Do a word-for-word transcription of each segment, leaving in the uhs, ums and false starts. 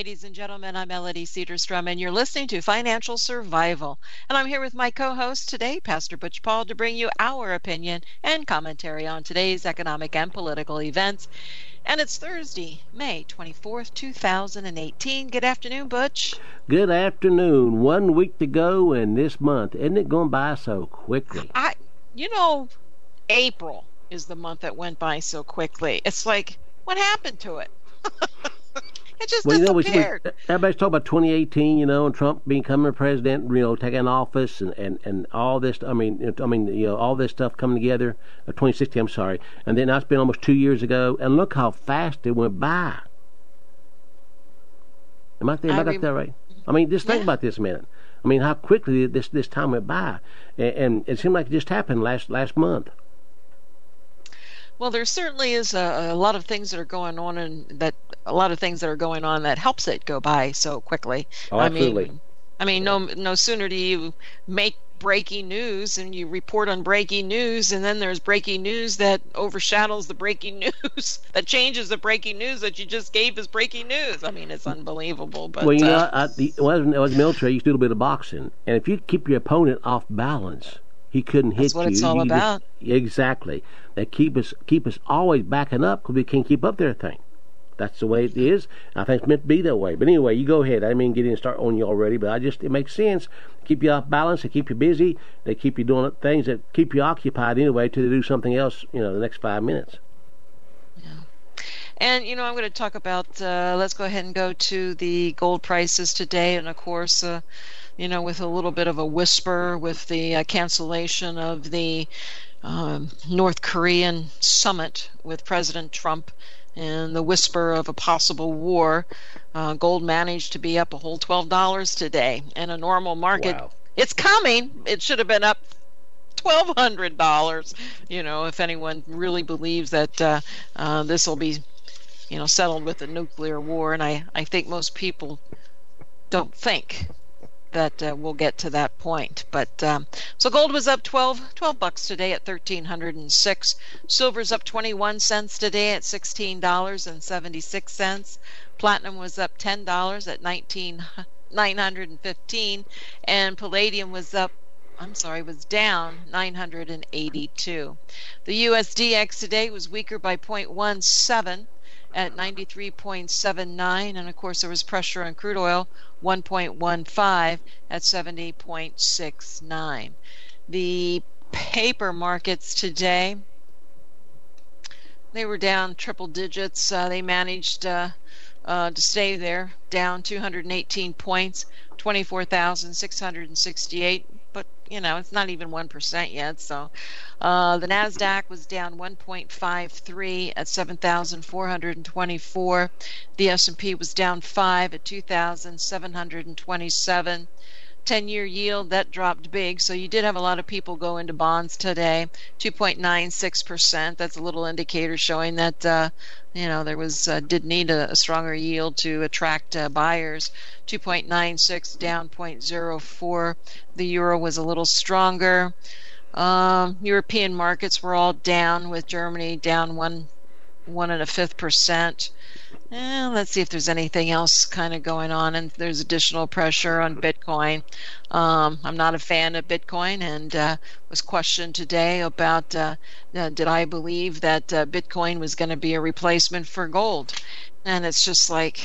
ladies and gentlemen. I'm Melody Cedarstrom, and you're listening to Financial Survival. And I'm here with my co-host today, Pastor Butch Paul, to bring you our opinion and commentary on today's economic and political events. And it's Thursday, May twenty-fourth, two thousand eighteen. Good afternoon, Butch. Good afternoon. One week to go in this month. Isn't it going by so quickly? I, you know, April is the month that went by so quickly. It's like, what happened to it? It just well, you know, disappeared. We, we, everybody's talking about twenty eighteen, you know, and Trump becoming president, you know, taking office, and, and, and all this. I mean, I mean, you know, all this stuff coming together. Uh, twenty sixteen, I'm sorry, and then that's been almost two years ago, and look how fast it went by. Am I, am I, I got that right? I mean, just think yeah. about this a minute. I mean, how quickly this this time went by, and, and it seemed like it just happened last last month. Well, there certainly is a, a lot of things that are going on, and that a lot of things that are going on that helps it go by so quickly. Oh, absolutely. I mean, I mean, no, no sooner do you make breaking news and you report on breaking news, and then there's breaking news that overshadows the breaking news, that changes the breaking news that you just gave as breaking news. I mean, it's unbelievable. But well, you uh, know, I, the, when I was, I was military, I used to do a little bit of boxing, and if you keep your opponent off balance, he couldn't hit you. That's what it's all you about. Just, exactly. They keep us keep us always backing up because we can't keep up their thing. That's the way it is. I think it's meant to be that way. But anyway, you go ahead. I didn't mean get in and start on you already, but I just it makes sense. Keep you off balance. They keep you busy. They keep you doing things that keep you occupied anyway till they do something else. You know, the next five minutes. Yeah. And, you know, I'm going to talk about, uh, let's go ahead and go to the gold prices today. And, of course, uh, you know, with a little bit of a whisper with the uh, cancellation of the um, North Korean summit with President Trump and the whisper of a possible war, uh, gold managed to be up a whole twelve dollars today. In a normal market, Wow. It's coming. It should have been up twelve hundred dollars, you know, if anyone really believes that uh, uh, this will be, you know, settled with a nuclear war. And I, I think most people don't think that uh, we'll get to that point. But um, so gold was up twelve, twelve bucks today at thirteen hundred six. Silver's up twenty-one cents today at sixteen dollars and seventy-six cents. Platinum was up ten dollars at nineteen nine hundred fifteen, and palladium was up I'm sorry, was down nine hundred eighty-two. The U S D X today was weaker by zero point one seven at ninety-three point seven nine, and of course there was pressure on crude oil, one point one five at seventy point six nine. The paper markets today, they were down triple digits. Uh, they managed uh, uh, to stay there, down two hundred eighteen points, twenty-four thousand six hundred sixty-eight. But, you know, it's not even one percent yet. So uh, the NASDAQ was down one point five three at seven thousand four hundred twenty-four. The S and P was down five at two thousand seven hundred twenty-seven. ten-year yield, that dropped big. So you did have a lot of people go into bonds today, two point nine six percent. That's a little indicator showing that, uh, you know, there was uh, did need a, a stronger yield to attract uh, buyers. two point nine six down zero point zero four. The euro was a little stronger. Um, European markets were all down, with Germany down one one and a fifth percent. Eh, let's see if there's anything else kind of going on, and there's additional pressure on Bitcoin. Um, I'm not a fan of Bitcoin, and uh, was questioned today about uh, uh, did I believe that uh, Bitcoin was going to be a replacement for gold? And it's just like,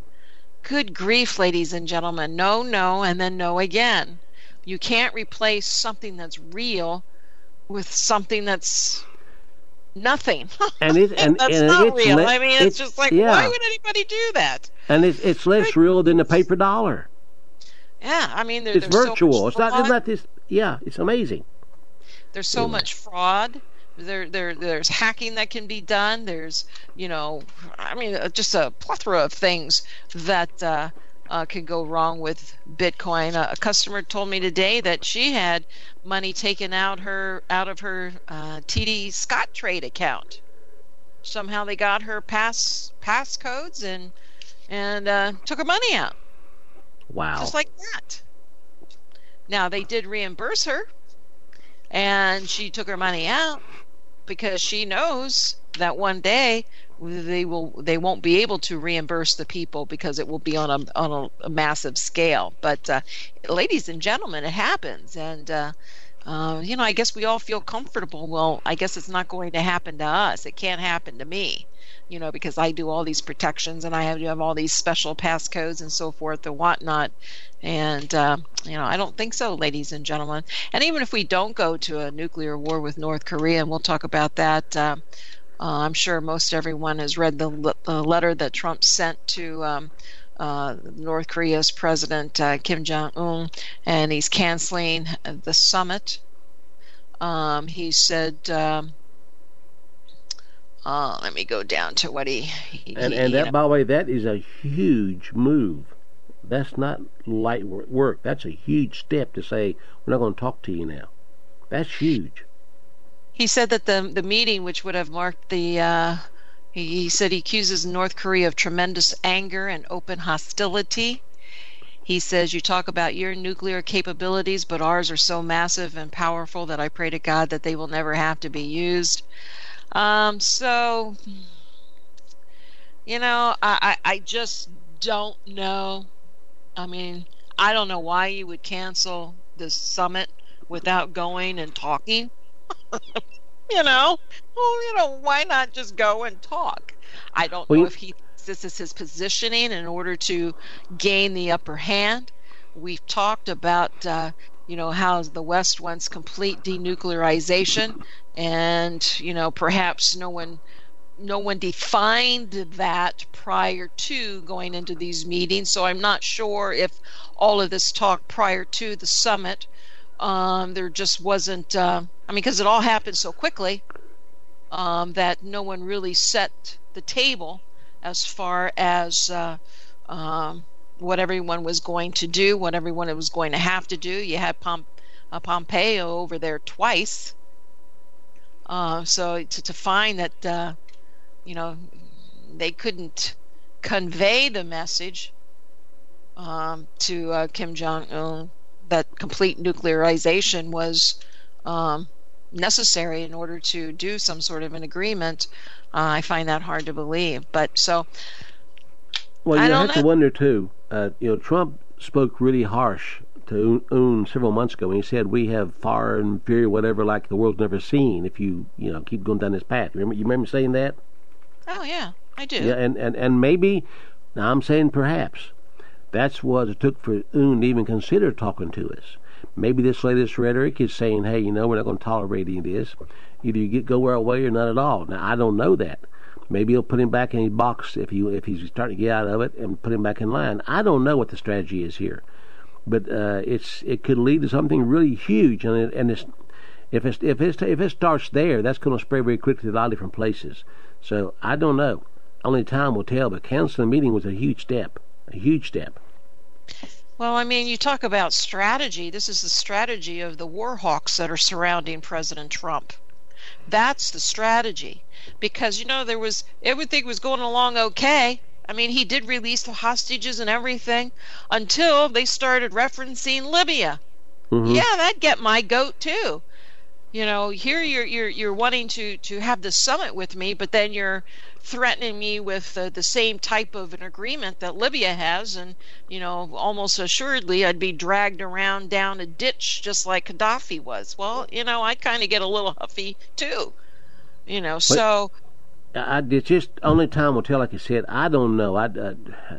good grief, ladies and gentlemen, no, no, and then no again. You can't replace something that's real with something that's nothing. And it and, that's and not it's real. Le- I mean, it's, it's just like, yeah. why would anybody do that? And it's it's less real than the paper dollar. Yeah, I mean, there, It's there's virtual. So much it's not. fraud. It's not this. Yeah, it's amazing. There's so Anyway. much fraud. There, there, there's hacking that can be done. There's, you know, I mean, uh, just a plethora of things that uh, uh, can go wrong with Bitcoin. Uh, a customer told me today that she had money taken out her out of her uh, T D Scottrade account. Somehow they got her pass passcodes and and uh, took her money out. Wow. Just like that. Now, they did reimburse her, and she took her money out, because she knows that one day they will they won't be able to reimburse the people because it will be on a on a, a massive scale. But uh, ladies and gentlemen, it happens, and uh, uh, you know, I guess we all feel comfortable. Well, I guess it's not going to happen to us. It can't happen to me, you know, because I do all these protections and I have to have all these special passcodes and so forth and whatnot. And, uh, you know, I don't think so, ladies and gentlemen. And even if we don't go to a nuclear war with North Korea, and we'll talk about that, uh, uh, I'm sure most everyone has read the, the letter that Trump sent to um, uh, North Korea's President uh, Kim Jong-un, and he's canceling the summit. Um, he said... Um, Uh, let me go down to what he. he and and he, that, know. by the way, that is a huge move. That's not light work. That's a huge step to say we're not going to talk to you now. That's huge. He said that the the meeting, which would have marked the, uh, he, he said he accuses North Korea of tremendous anger and open hostility. He says, you talk about your nuclear capabilities, but ours are so massive and powerful that I pray to God that they will never have to be used. Um, so, you know, I, I, I just don't know. I mean, I don't know why you would cancel the summit without going and talking. you know, well, you know, why not just go and talk? I don't well, know you... if he thinks this is his positioning in order to gain the upper hand. We've talked about, uh, you know, how the West wants complete denuclearization, and you know, perhaps no one, no one defined that prior to going into these meetings. So I'm not sure if all of this talk prior to the summit, um, there just wasn't. Uh, I mean, because it all happened so quickly um, that no one really set the table as far as. Uh, um, what everyone was going to do, what everyone was going to have to do. You had Pom- uh, Pompeo over there twice. Uh, so to, to find that, uh, you know, they couldn't convey the message um, to uh, Kim Jong-un that complete nuclearization was um, necessary in order to do some sort of an agreement, uh, I find that hard to believe. But so... Well, you I know, don't have know. to wonder too. Uh, you know, Trump spoke really harsh to Un several months ago, and he said we have fire and fury, whatever, like the world's never seen. If you you know keep going down this path, you remember you remember saying that? Oh yeah, I do. Yeah, and and and maybe now I'm saying perhaps that's what it took for Un to even consider talking to us. Maybe this latest rhetoric is saying, hey, you know, we're not going to tolerate any of this. Either you get go our way or not at all. Now I don't know that. Maybe he'll put him back in his box if he if he's starting to get out of it, and put him back in line. I don't know what the strategy is here, but uh, it's it could lead to something really huge. And it, and it's, if it's if it's if it starts there, that's going to spread very quickly to a lot of different places. So I don't know. Only time will tell. But canceling the meeting was a huge step, a huge step. Well, I mean, you talk about strategy. This is the strategy of the war hawks that are surrounding President Trump. That's the strategy. Because, you know, there was everything was going along okay. I mean, he did release the hostages and everything until they started referencing Libya. Mm-hmm. Yeah, that'd get my goat too. You know, here you're you're you're wanting to to have the summit with me, but then you're threatening me with uh, the same type of an agreement that Libya has, and you know, almost assuredly I'd be dragged around down a ditch just like Gaddafi was. Well, you know, I kind of get a little huffy too. You know, so I, it's just only time will tell. Like I said, I don't know. I, I,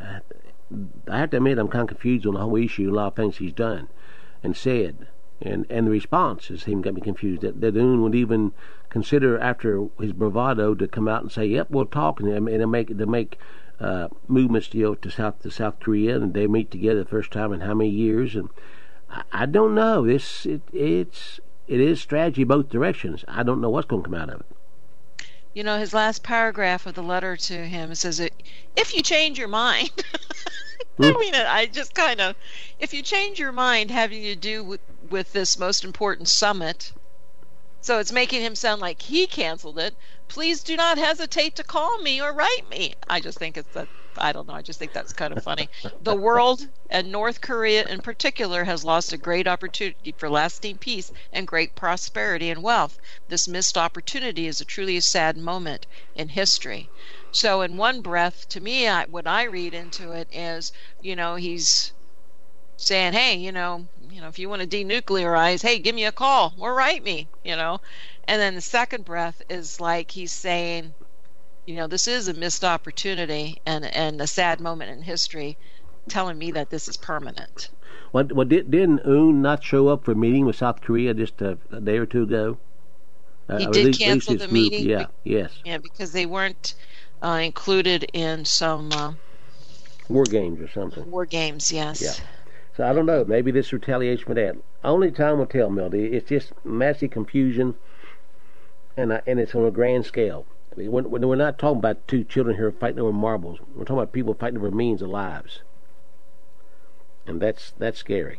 I have to admit I'm kind of confused on the whole issue. A lot of things he's done and said, and and the response has even got me confused. That that Un would even consider after his bravado to come out and say, "Yep, we'll talk," and and to make to make uh, movements, you know, to South to South Korea, and they meet together the first time in how many years? And I, I don't know. This it, it's it is strategy both directions. I don't know what's going to come out of it. You know, his last paragraph of the letter to him, it says, if you change your mind, I mean, I just kind of, if you change your mind having to do with, with this most important summit, So it's making him sound like he canceled it. Please do not hesitate to call me or write me. I just think it's that, I don't know, I just think that's kind of funny. The world, and North Korea in particular, has lost a great opportunity for lasting peace and great prosperity and wealth. This missed opportunity is a truly sad moment in history. So in one breath, to me, I, what I read into it is, you know, he's saying, hey, you know, you know, if you want to denuclearize, hey, give me a call or write me, you know. And then the second breath is like he's saying, you know, this is a missed opportunity and, and a sad moment in history, telling me that this is permanent. Well, well did, didn't Un not show up for a meeting with South Korea just a, a day or two ago? He uh, did least, cancel the group, meeting. Yeah, yes. Yeah, because they weren't uh, included in some uh, war games or something. War games, yes. Yeah. So I don't know. Maybe this retaliation for that. Only time will tell, Melody. It's just massive confusion, and uh, and it's on a grand scale. I mean, when, when we're not talking about two children here fighting over marbles. We're talking about people fighting over millions of lives, and that's that's scary.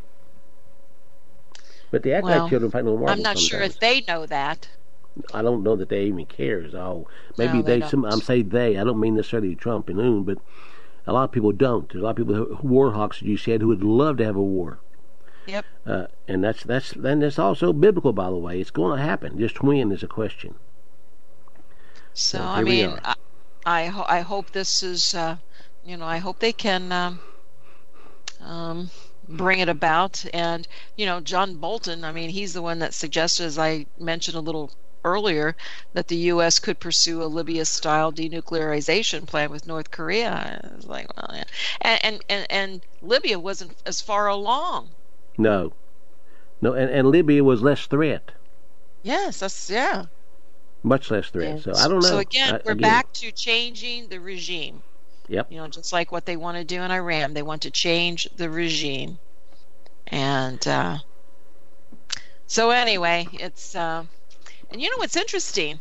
But they act well, like children fighting over marbles. I'm not sometimes. sure if they know that. I don't know that they even care. Oh, maybe no, they. they some, I'm saying they. I don't mean necessarily Trump and Un, but a lot of people don't. There's a lot of people, who, war hawks, as you said, who would love to have a war. Yep. Uh, and that's that's then that's also biblical, by the way. It's going to happen. Just when is a question. So, so I mean, I I, ho- I hope this is, uh, you know, I hope they can um, um, bring it about. And you know, John Bolton. I mean, he's the one that suggested, as I mentioned a little earlier, that the U S could pursue a Libya-style denuclearization plan with North Korea. I was like, well, yeah. And, and, and, and Libya wasn't as far along. No. No, and, and Libya was less threat. Yes, that's, yeah. Much less threat. And so I don't know. So again, I, we're again. back to changing the regime. Yep. You know, just like what they want to do in Iran. They want to change the regime. And uh, so anyway, it's... Uh, And you know what's interesting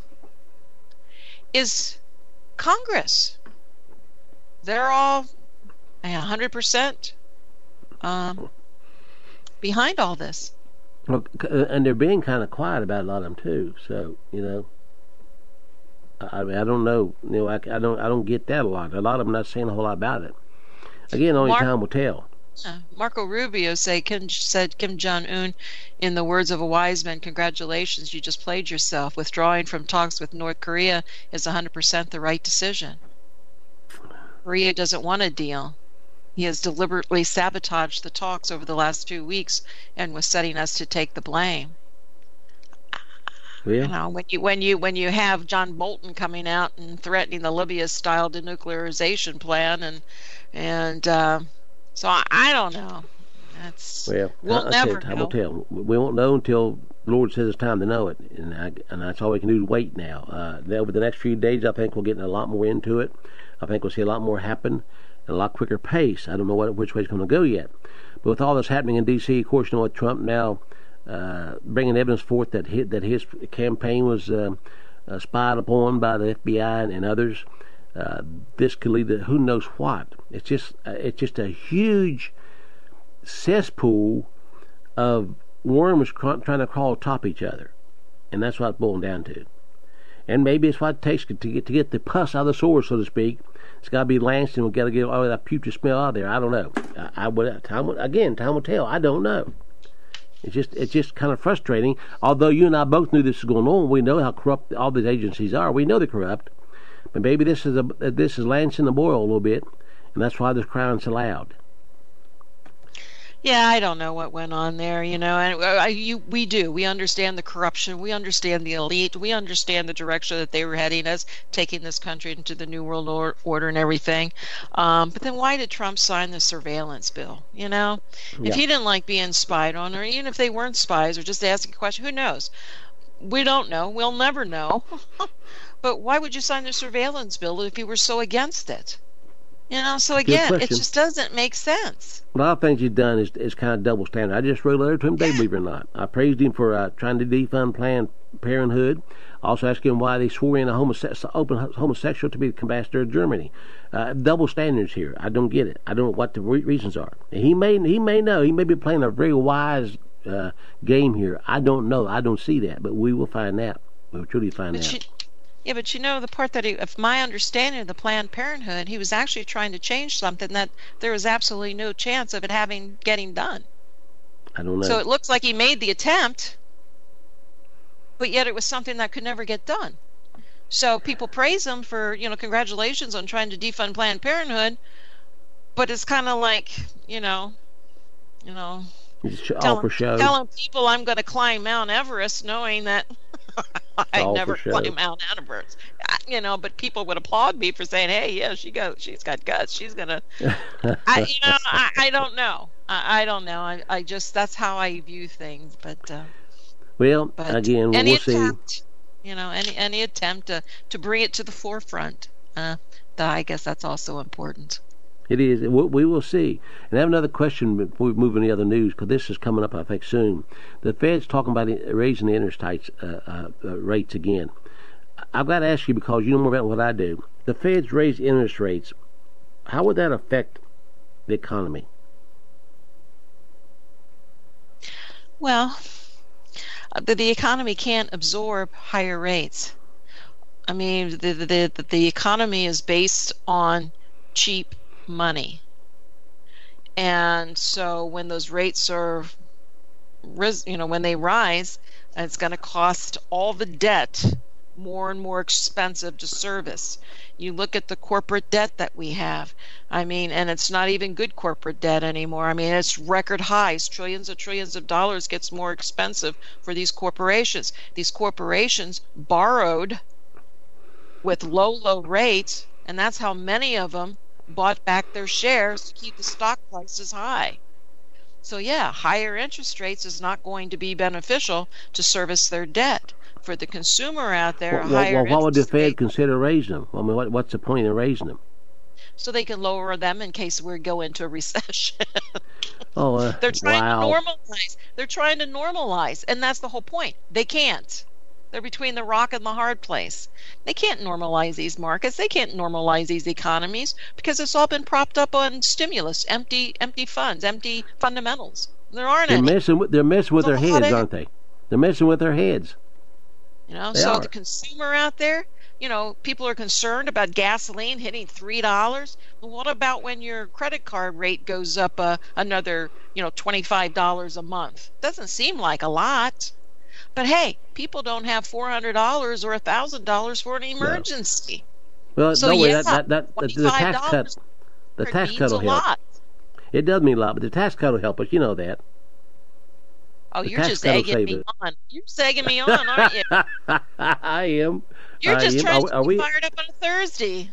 is Congress. They're all one hundred percent um, behind all this. Well, and they're being kind of quiet about a lot of them too. So you know, I mean, I don't know. You know, I, I don't, I don't get that a lot. A lot of them not saying a whole lot about it. Again, only Mark, time will tell. Uh, Marco Rubio say Kim, said Kim Jong-un, in the words of a wise man, congratulations, you just played yourself. Withdrawing from talks with North Korea is one hundred percent the right decision. Korea doesn't want a deal. He has deliberately sabotaged the talks over the last few weeks and was setting us to take the blame. Yeah. You know, when you when you when you have John Bolton coming out and threatening the Libya-style denuclearization plan, and and uh, so I, I don't know. That's well, we'll I, never I time know. will tell. We won't know until the Lord says it's time to know it, and I, and that's all we can do is wait now. Uh, over the next few days, I think we'll get a lot more into it. I think we'll see a lot more happen at a lot quicker pace. I don't know what which way it's going to go yet, but with all this happening in D C, of course, you know what Trump now uh, bringing evidence forth that his, that his campaign was uh, uh, spied upon by the F B I and, and others. Uh, this could lead to who knows what. It's just uh, it's just a huge cesspool of worms cr- trying to crawl atop each other, and that's what it's boiling down to. And maybe it's what it takes to get to get the pus out of the sore, so to speak. It's got to be lanced, and we've got to get all that putrid smell out of there. I don't know. I, I would time will, again time will tell. I don't know. It's just it's just kind of frustrating. Although you and I both knew this was going on, we know how corrupt all these agencies are. We know they're corrupt, but maybe this is a this is lancing the boil a little bit, and that's why this crying so loud. Yeah, I don't know what went on there, you know, and uh, you, we do. We understand the corruption. We understand the elite. We understand the direction that they were heading us, taking this country into the New World or- Order and everything. Um, but then why did Trump sign the surveillance bill, you know? Yeah. If he didn't like being spied on, or even if they weren't spies or just asking a question, who knows? We don't know. We'll never know. But why would you sign the surveillance bill if you were so against it? You know, so again, it just doesn't make sense. A lot of things he's done is, is kind of double standard. I just wrote a letter to him today, believe it or not. I praised him for uh, trying to defund Planned Parenthood. I also asked him why they swore in a homose- open homosexual to be the ambassador of Germany. Uh, double standards here. I don't get it. I don't know what the re- reasons are. He may he may know. He may be playing a very wise uh, game here. I don't know. I don't see that, but we will find out. We'll truly find but out. You, yeah, but you know the part that, he, if my understanding of the Planned Parenthood, he was actually trying to change something that there was absolutely no chance of it having getting done. I don't know. So it looks like he made the attempt, but yet it was something that could never get done. So people praise him for, you know, congratulations on trying to defund Planned Parenthood, but it's kind of like, you know, you know, all for show. Telling people I'm going to climb Mount Everest, knowing that I never climbed Mount Everest. You know, but people would applaud me for saying, "Hey, yeah, she got, she's got guts. She's gonna." I, you know, I, I don't know. I, I don't know. I, I just that's how I view things. But uh, well, but again, any we'll attempt, see. You know, any any attempt to to bring it to the forefront, uh, that I guess that's also important. It is. We will see. And I have another question before we move into the other news, because this is coming up, I think, soon. The Fed's talking about raising the interest rates, uh, uh, uh, rates again. I've got to ask you, because you know more about what I do. The Fed's raised interest rates. How would that affect the economy? Well, the, the economy can't absorb higher rates. I mean, the the the, the economy is based on cheap money, and so when those rates are, you know, when they rise, it's going to cost all the debt more and more expensive to service. You look at the corporate debt that we have. I mean, and it's not even good corporate debt anymore. I mean, it's record highs. Trillions of trillions of dollars gets more expensive for these corporations. These corporations borrowed with low, low rates, and that's how many of them bought back their shares to keep the stock prices high. So yeah, higher interest rates is not going to be beneficial to service their debt. For the consumer out there, well, a higher well, what would the Fed rate, consider raising them? I mean, what, what's the point of raising them? So they can lower them in case we go into a recession. oh, uh, They're trying wow. to normalize. They're trying to normalize, and that's the whole point. They can't. They're between the rock and the hard place. They can't normalize these markets. They can't normalize these economies because it's all been propped up on stimulus, empty, empty funds, empty fundamentals. There aren't they're any. Messing with, they're messing with There's their a lot heads, of- aren't they? They're messing with their heads. You know, They so are. the consumer out there, you know, people are concerned about gasoline hitting three dollars. Well, what about when your credit card rate goes up uh, another, you know, twenty-five dollars a month? Doesn't seem like a lot. But hey, people don't have four hundred dollars or one thousand dollars for an emergency. Well, So no way, yeah, that, that, that, the, the tax cut, the tax means cut a will help. lot. It does mean a lot, but the tax cut will help us. You know that. Oh, The you're tax just cut will egging save me it. on. You're just egging me on, aren't you? I am. You're I just am. trying Are, to are be we? fired up on a Thursday.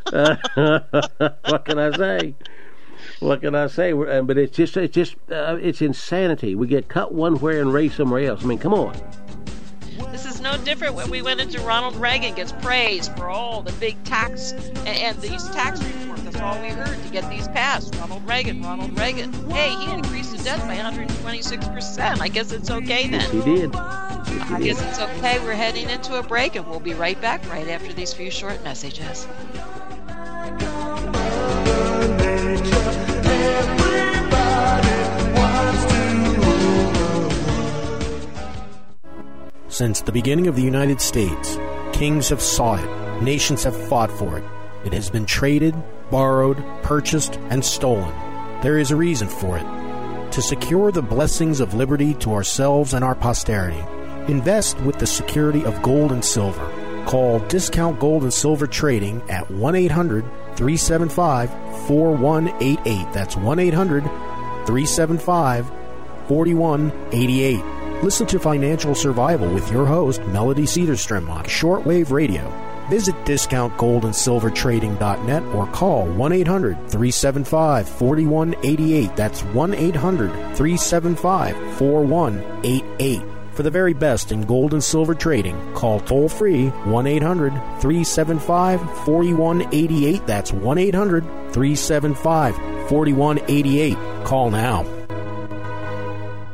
What can I say? What can I say? We're, uh, but it's just, it's just, uh, it's insanity. We get cut one way and raised somewhere else. I mean, come on. This is no different when we went into Ronald Reagan gets praised for all the big tax and, and these tax reforms. That's all we heard to get these passed. Ronald Reagan, Ronald Reagan. Hey, he increased the debt by one hundred twenty-six percent. I guess it's okay Yes, then. he did. Yes, he I did. guess it's okay. We're heading into a break, and we'll be right back right after these few short messages. Since the beginning of the United States, kings have sought it, nations have fought for it. It has been traded, borrowed, purchased, and stolen. There is a reason for it. To secure the blessings of liberty to ourselves and our posterity, invest with the security of gold and silver. Call Discount Gold and Silver Trading at one eight hundred three seven five four one eight eight. That's one eight hundred three seven five four one eight eight. Listen to Financial Survival with your host, Melody Cedarstrom, on shortwave radio. Visit discount gold and silver trading dot net or call one eight hundred three seven five four one eight eight. That's one eight hundred three seven five four one eight eight. For the very best in gold and silver trading, call toll-free one eight hundred three seven five four one eight eight. That's one eight hundred three seven five four one eight eight. Call now.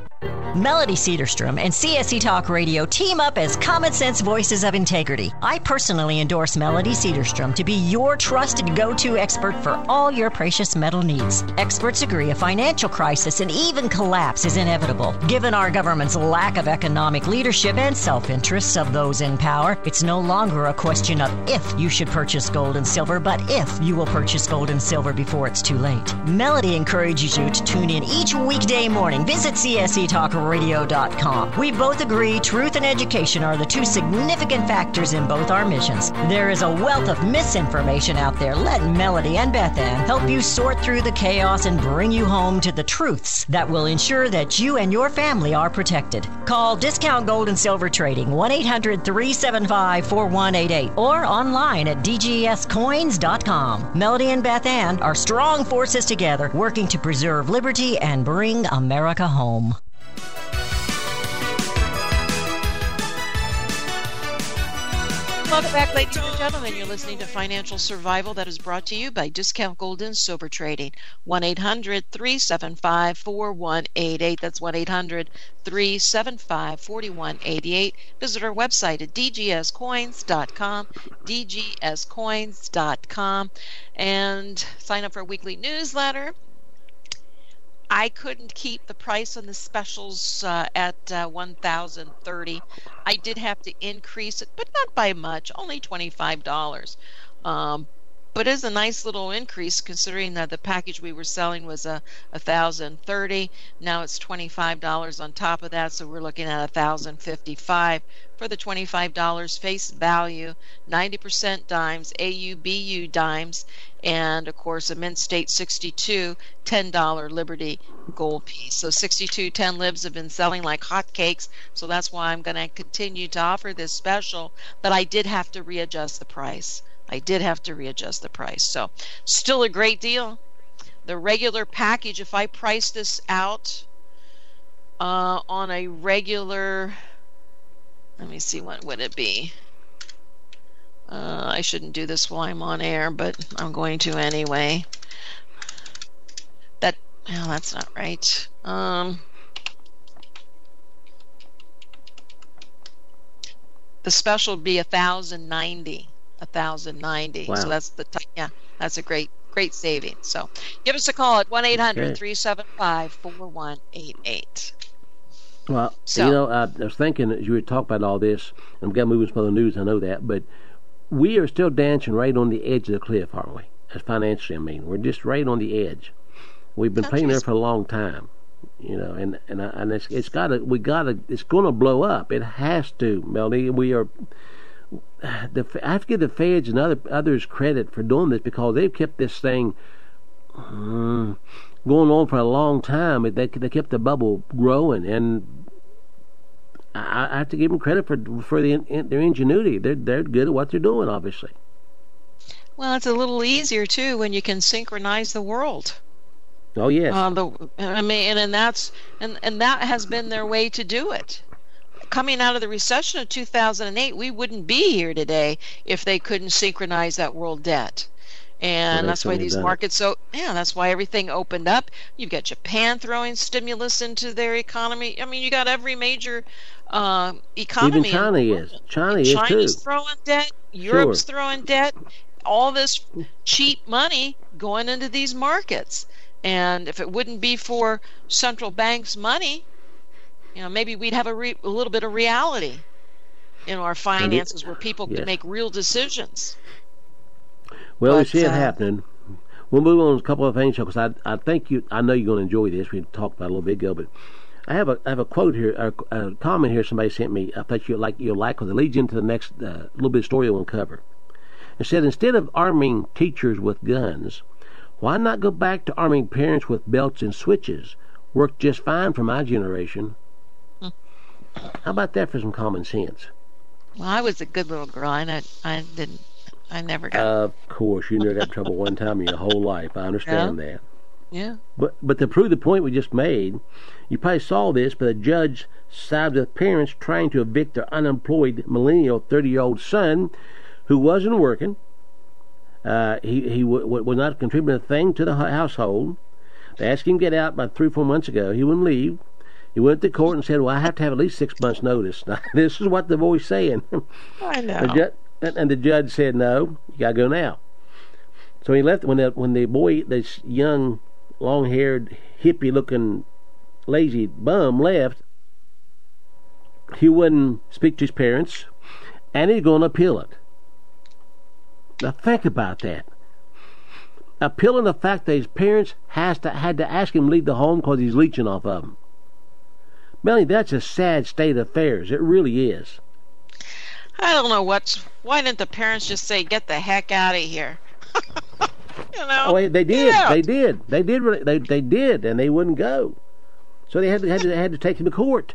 Melody Cedarstrom and C S E Talk Radio team up as common sense voices of integrity. I personally endorse Melody Cedarstrom to be your trusted go-to expert for all your precious metal needs. Experts agree a financial crisis and even collapse is inevitable. Given our government's lack of economic leadership and self-interests of those in power, it's no longer a question of if you should purchase gold and silver, but if you will purchase gold and silver before it's too late. Melody encourages you to tune in each weekday morning. Visit C S E Talk radio dot com. We both agree truth and education are the two significant factors in both our missions. There is a wealth of misinformation out there. Let Melody and Beth Ann help you sort through the chaos and bring you home to the truths that will ensure that you and your family are protected. Call Discount Gold and Silver Trading, one eight hundred three seven five four one eight eight, or online at d g s coins dot com. Melody and Beth Ann are strong forces together, working to preserve liberty and bring America home. Welcome back, ladies and gentlemen. You're listening to Financial Survival, that is brought to you by Discount Gold and Silver Trading. one eight hundred three seven five four one eight eight. That's one eight hundred three seven five four one eight eight. Visit our website at d g s coins dot com, d g s coins dot com, and sign up for a weekly newsletter. I couldn't keep the price on the specials uh, at uh, one thousand thirty. I did have to increase it, but not by much, only twenty-five dollars. Um, but it is a nice little increase considering that the package we were selling was a one thousand thirty. Now it's twenty-five dollars on top of that, so we're looking at one thousand fifty-five for the twenty-five dollars face value, ninety percent dimes, A U B U dimes, and of course a Mint State sixty-two ten dollar Liberty gold piece. So sixty-two ten libs have been selling like hotcakes, so that's why I'm going to continue to offer this special, but I did have to readjust the price. I did have to readjust the price. So still a great deal. The regular package, if I price this out uh, on a regular, let me see, what would it be? Uh, I shouldn't do this while I'm on air, but I'm going to anyway. That, well, that's not right. Um, the special would be one thousand ninety. one thousand ninety. Wow. So that's the t- yeah, that's a great great savings. So give us a call at one eight hundred three seven five four one eight eight. Well, So- you know, I, I was thinking as you were talking about all this, and we've got moving some other news, I know that, but we are still dancing right on the edge of the cliff, aren't we? As financially, I mean, we're just right on the edge. We've been playing there for a long time, you know, and and, I, and it's, it's got to, we got to, it's going to blow up. It has to, Melody. We are. The, I have to give the feds and other others credit for doing this because they've kept this thing um, going on for a long time. They they kept the bubble growing, and I, I have to give them credit for for the, their ingenuity. They're they're good at what they're doing, obviously. Well, it's a little easier too when you can synchronize the world. Oh yes. Uh, the, I mean, and, and that's and, and that has been their way to do it. Coming out of the recession of two thousand eight, we wouldn't be here today if they couldn't synchronize that world debt. And Well, that's why certainly these done it. markets, so yeah, that's why everything opened up. You've got Japan throwing stimulus into their economy. I mean, you got every major uh, economy. Even China in the is. world. China is China's too. throwing debt. Europe's throwing debt. All this cheap money going into these markets. And if it wouldn't be for central banks' money, you know, maybe we'd have a, re- a little bit of reality in our finances where people yes. could make real decisions. Well, we But, see it uh, happening. We'll move on to a couple of things because I I think you I know you're going to enjoy this. We talked about it a little bit ago, but I have a I have a quote here, a, a comment here. Somebody sent me. I think you'll like you'll like because it leads into the next uh, little bit of story we'll cover. It said instead of arming teachers with guns, why not go back to arming parents with belts and switches? Worked just fine for my generation. Hmm. How about that for some common sense? Well, I was a good little girl, and I, I didn't, I never got. Of course, you never got in trouble one time in your whole life. I understand that. yeah. But but to prove the point we just made, you probably saw this, but a judge sided with parents trying to evict their unemployed millennial thirty-year-old son who wasn't working. Uh, he he w- w- was not contributing a thing to the hu- household. They asked him to get out about three or four months ago. He wouldn't leave. He went to court and said, well, I have to have at least six months' notice. Now, this is what the boy's saying. I know. The ju- and the judge said, no, you got to go now. So he left. When the, when the boy, this young, long-haired, hippie-looking, lazy bum left, he wouldn't speak to his parents, and he's going to appeal it. Now think about that. Appealing the fact that his parents has to had to ask him to leave the home because he's leeching off of them. Melanie, that's a sad state of affairs. It really is. I don't know what's. Why didn't the parents just say, "Get the heck out of here"? You know. Oh, they did. They did. They did. Really, they they did, and they wouldn't go. So they had to had to, had to take him to court.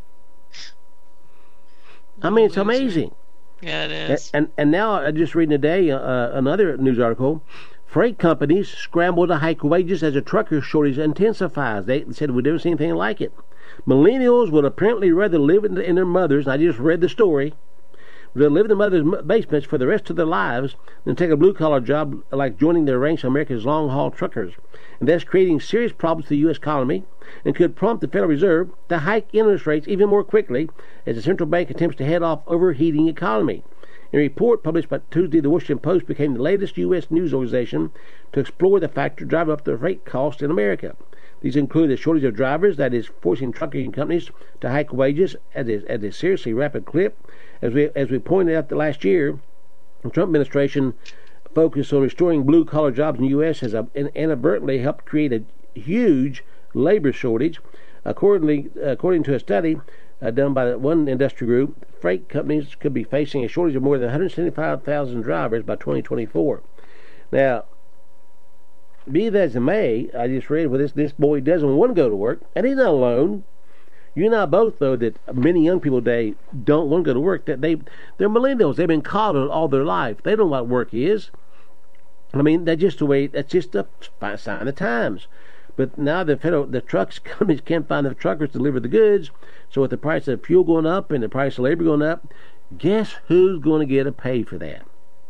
I mean, it's amazing. Yeah, it is. And and, and now I just reading today uh, another news article. Freight companies scramble to hike wages as a trucker shortage intensifies. They said we've never seen anything like it. Millennials would apparently rather live in, in their mothers, and I just read the story, would live in their mother's basements for the rest of their lives than take a blue-collar job like joining their ranks of America's long-haul truckers, and thus creating serious problems to the U S economy and could prompt the Federal Reserve to hike interest rates even more quickly as the central bank attempts to head off overheating economy. In a report published by Tuesday, the Washington Post became the latest U S news organization to explore the factor driving up the freight cost in America. These include the shortage of drivers that is forcing trucking companies to hike wages at a, at a seriously rapid clip. As we as we pointed out the last year, the Trump administration focus on restoring blue-collar jobs in the U S has inadvertently helped create a huge labor shortage. Accordingly, according to a study uh, done by one industry group, freight companies could be facing a shortage of more than one hundred seventy-five thousand drivers by twenty twenty-four. Now, be that as it may, I just read where this, this boy doesn't want to go to work, and he's not alone. You and I both know that many young people today don't want to go to work. That they, they're millennials. They've been coddled all their life. They don't know what work is. I mean, that's just the way. That's just a sign of the times. But now the federal, the trucks companies can't find the truckers to deliver the goods. So with the price of fuel going up and the price of labor going up, guess who's going to get a pay for that?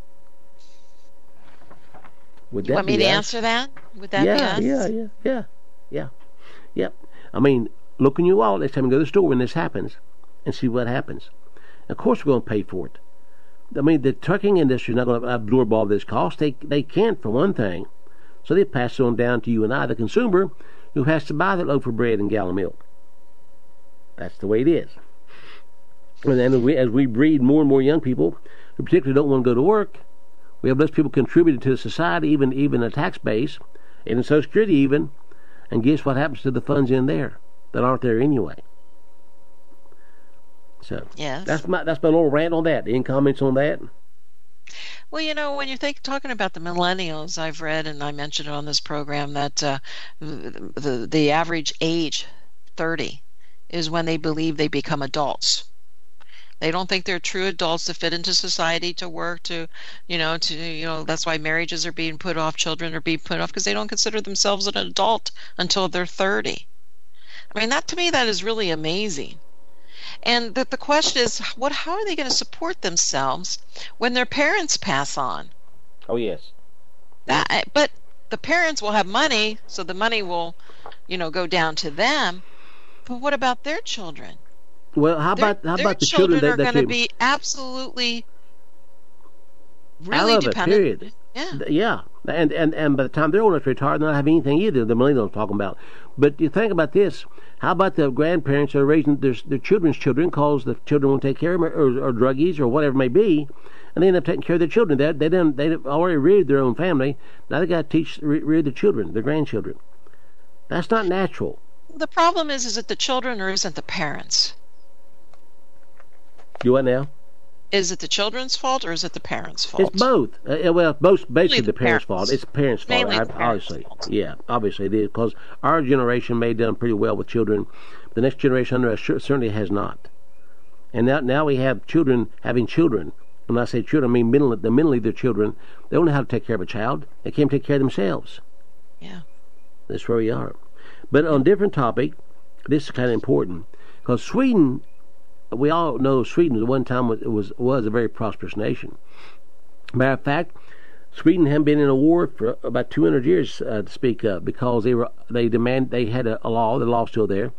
Would that you want me be to us? answer that? Would that yeah, be us? Yeah, yeah, yeah, yeah, yeah. I mean, look in your wallet next time you go to the store when this happens and see what happens. Of course we're going to pay for it. I mean, the trucking industry is not going to absorb all this cost. They they can't, for one thing. So they pass it on down to you and I, the consumer, who has to buy that loaf of bread and gallon of milk. That's the way it is. And then as we, as we breed more and more young people who particularly don't want to go to work, we have less people contributing to the society, even even a tax base, and in Social Security even. And guess what happens to the funds in there that aren't there anyway? So yes. that's my that's my little rant on that. Any comments on that? Well, you know, when you're think, talking about the millennials, I've read and I mentioned it on this program that uh, the, the the average age, thirty, is when they believe they become adults. They don't think they're true adults to fit into society, to work, to, you know, to, you know, that's why marriages are being put off, children are being put off, because they don't consider themselves an adult until they're thirty. I mean, that to me, that is really amazing. And the, the question is, what? How are they going to support themselves when their parents pass on? Oh, yes. That, but the parents will have money, so the money will, you know, go down to them. But what about their children? Well, how Their, about how their about the children, children that, are that going to be absolutely really out of dependent. it, period. Yeah. Yeah. And, and and by the time they're old enough to retire, they don't have anything either, the millennials I'm talking about. But you think about this. How about the grandparents that are raising their, their children's children because the children won't take care of them, or, or druggies or whatever it may be, and they end up taking care of their children. They they done they already reared their own family. Now they got to teach rear the children, their grandchildren. That's not natural. The problem is, is it the children or isn't the parents? Do what now? Is it the children's fault or is it the parents' fault? It's both. Uh, well, both basically the the parents' parents. fault. It's the parents' fault, Mainly the parents' obviously. fault. Yeah, obviously it is, because our generation may have done pretty well with children. The next generation under us certainly has not. And now, now we have children having children. When I say children, I mean mentally, the mentally they're children. They don't know how to take care of a child. They can't take care of themselves. Yeah. That's where we are. But on a different topic, this is kind of important, because Sweden, we all know Sweden at one time was was, was a very prosperous nation. Matter of fact, Sweden hadn't been in a war for about two hundred years uh, to speak of, because they were they demand they had a, a law, the law's still there,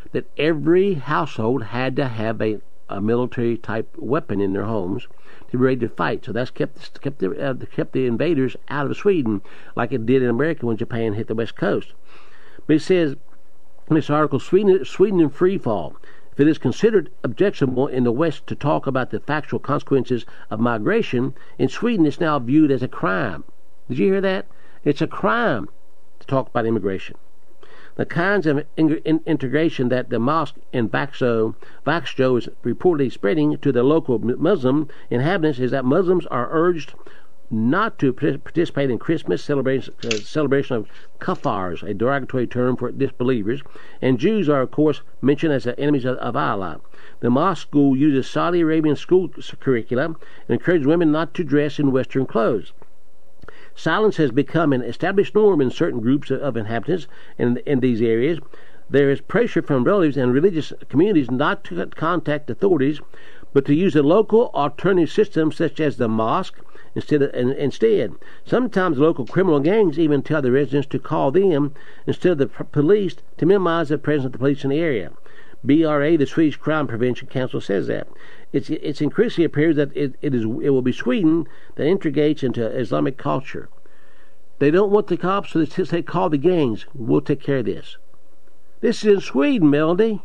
that every household had to have a, a military type weapon in their homes to be ready to fight. So that's kept kept the uh, kept the invaders out of Sweden, like it did in America when Japan hit the West Coast. But it says in this article, Sweden, Sweden in free fall. If it is considered objectionable in the West to talk about the factual consequences of migration, in Sweden it's now viewed as a crime. Did you hear that? It's a crime to talk about immigration. The kinds of in- in- integration that the mosque in Vaxo, Vaxjo is reportedly spreading to the local Muslim inhabitants is that Muslims are urged not to participate in Christmas celebration, uh, celebration of kuffars, a derogatory term for disbelievers, and Jews are, of course, mentioned as the enemies of, of Allah. The mosque school uses Saudi Arabian school curricula and encourages women not to dress in Western clothes. Silence has become an established norm in certain groups of, of inhabitants in, in these areas. There is pressure from relatives and religious communities not to contact authorities, but to use a local alternative system such as the mosque instead. Of, instead, sometimes local criminal gangs even tell the residents to call them instead of the p- police to minimize the presence of the police in the area. B R A, the Swedish Crime Prevention Council, says that. It's it's increasingly appears that it, it is it will be Sweden that integrates into Islamic culture. They don't want the cops, so they say call the gangs. We'll take care of this. This is in Sweden, Melody.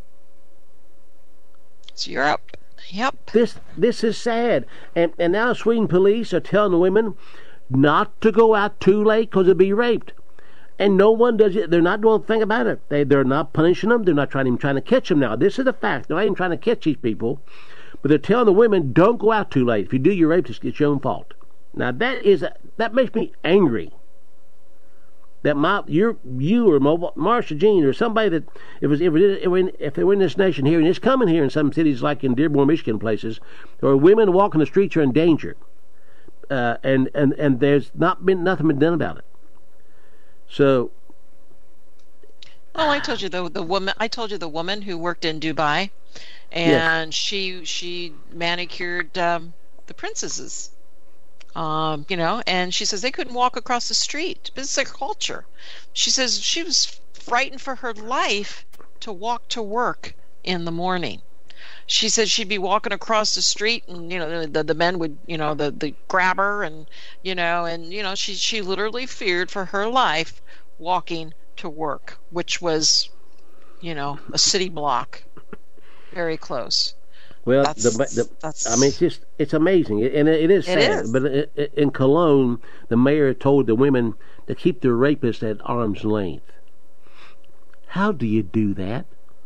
It's Europe. Yep. This this is sad, and and now Sweden police are telling the women not to go out too late because they'll be raped. And no one does it. They're not doing a thing about it. They, they're not punishing them. They're not trying, even trying to catch them now. This is a fact. They're not even trying to catch these people. But they're telling the women, don't go out too late. If you do, you're raped. It's your own fault. Now, that is that makes me angry. That my you're, you or Marsha Jean or somebody that, if, it was, if, it, if, if they were in this nation here, and it's coming here in some cities like in Dearborn, Michigan places, where women walking the streets are in danger. Uh, and, and, and there's not been nothing been done about it. So, well, I told you the the woman. I told you the woman who worked in Dubai, and yes. she she manicured um, the princesses. Um, you know, and she says they couldn't walk across the street. This is their culture. She says she was frightened for her life to walk to work in the morning. She said she'd be walking across the street, and you know the the men would you know the, the grab her, and you know and you know she she literally feared for her life walking to work, which was you know a city block, very close. Well, that's, the, the, that's, I mean, it's just it's amazing, and it is sad. It is. But in Cologne, the mayor told the women to keep their rapists at arm's length. How do you do that?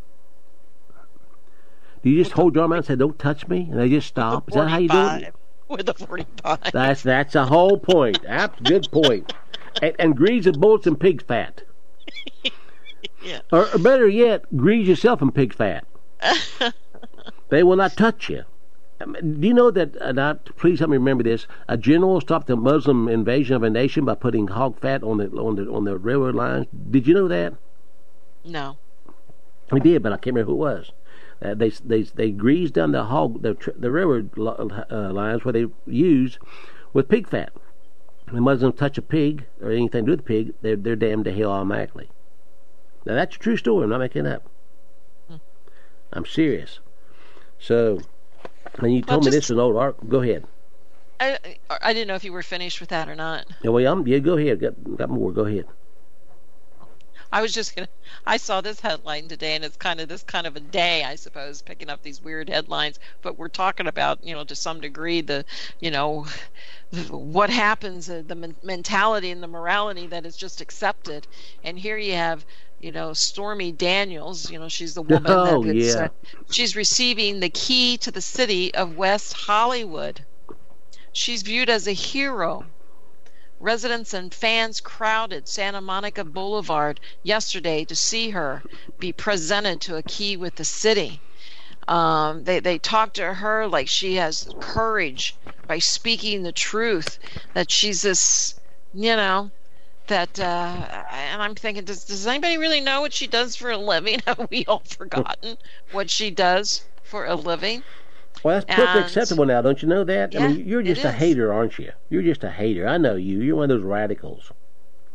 Do you just hold your arm out and say, "Don't touch me," and they just stop? Is that how you do it? With a forty-five. That's that's a whole point. That's a good point. And, and grease of bullets and pig's fat. Yeah. Or, or better yet, grease yourself in pig's fat. They will not touch you. Do you know that? Uh, not, please help me remember this. A general stopped the Muslim invasion of a nation by putting hog fat on the on the on the railroad lines. Did you know that? No. He did, but I can't remember who it was. Uh, they they they greased down the hog the the railroad uh, lines where they used with pig fat. The Muslims touch a pig or anything to do with the pig, they're they're damned to hell automatically. Now that's a true story. I'm not making it up. Hmm. I'm serious. So, and you told well, just, me this is an old article. Go ahead. I I didn't know if you were finished with that or not. Yeah, well, I'm, yeah. Go ahead. Got got more. Go ahead. I was just gonna. I saw this headline today, and it's kind of this kind of a day, I suppose, picking up these weird headlines. But we're talking about, you know, to some degree, the, you know, what happens, uh, the mentality and the morality that is just accepted. And here you have, you know, Stormy Daniels. You know, she's the woman oh, that gets, yeah. uh, she's receiving the key to the city of West Hollywood. She's viewed as a hero. Residents and fans crowded Santa Monica Boulevard yesterday to see her be presented to a key with the city. Um, they, they talked to her like she has courage by speaking the truth, that she's this, you know, that, uh, and I'm thinking, does, does anybody really know what she does for a living? Have we all forgotten what she does for a living? Well, that's perfectly and, acceptable now, don't you know that? Yeah, I mean, you're just a is. hater, aren't you? You're just a hater. I know you. You're one of those radicals.